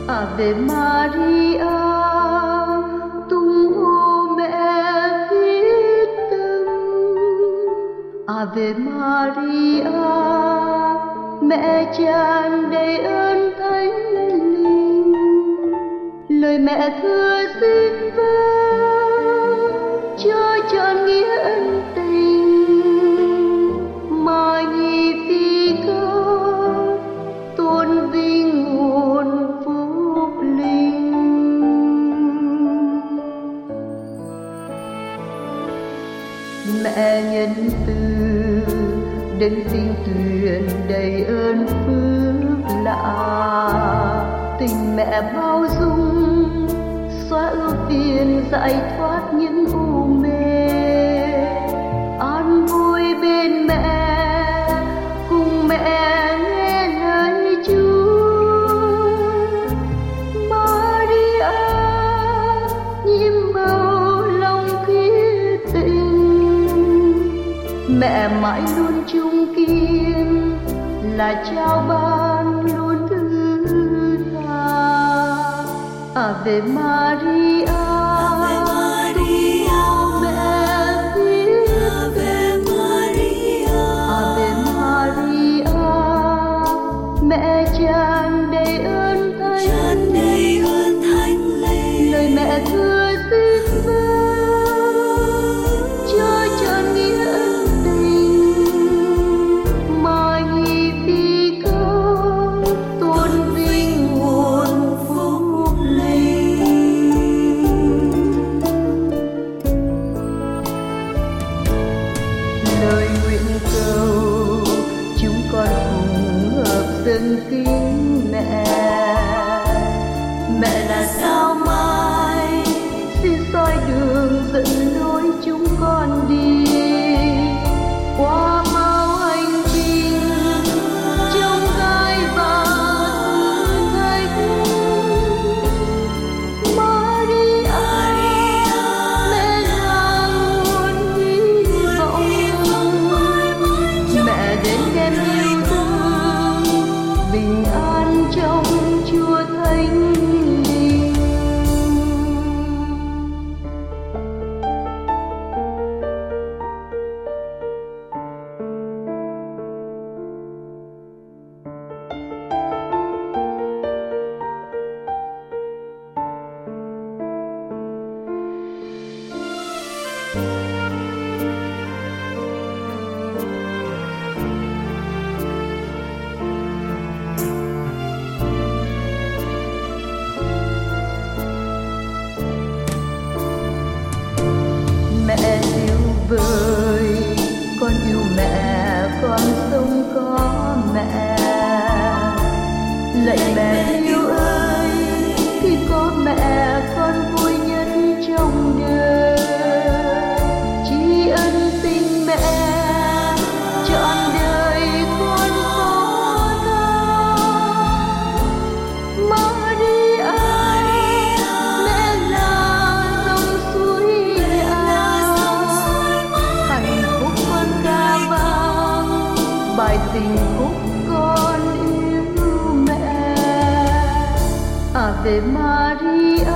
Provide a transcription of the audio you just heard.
Ave Maria, tung hô mẹ thiết tâm. Ave Maria, mẹ tràn đầy ơn thánh linh, lời mẹ thưa xin vâng cho trọn nghĩa ân tình mà nhi phi câu tôn vinh nguồn phúc linh. Mẹ nhân từ đấng tinh tuyền đầy ơn phước lạ, tình mẹ bao dung xóa ưu phiền giải thoát những u mê, an vui bên mẹ cùng mẹ nghe lời Chúa. Maria nhiệm màu lòng khiết tình, mẹ mãi luôn chung kiên là trao ban luôn thứ tha. Ave Maria, Ave Maria, mẹ thiết Ave Maria, Ave Maria, mẹ tràn đầy ơn thánh, tràn đầy ơn thánh linh, lời mẹ thưa xin vâng cho trọn nghĩa ân tình mà nhi phi câu tôn vinh nguồn phúc linh. Lời nguyện cầu chúng con cùng hợp dâng kính mẹ. Mẹ là sao mai xin soi đường dẫn lối chúng con đi qua bao hành trình trong gai và thử thách. Maria, mẹ là nguồn hy vọng, mẹ đến đem yêu thương bình an trong Chúa Thánh Linh. Mẹ yêu vời, con yêu mẹ, con sống có mẹ. Lạy mẹ yêu ơi, khi có mẹ con vui nhất trong đời. Tri ân tình mẹ trọn đời con phó thác. Maria, mẹ là dòng suối ào, hạnh phúc con ca vang bài tình khúc con yêu mẹ. Ave Maria,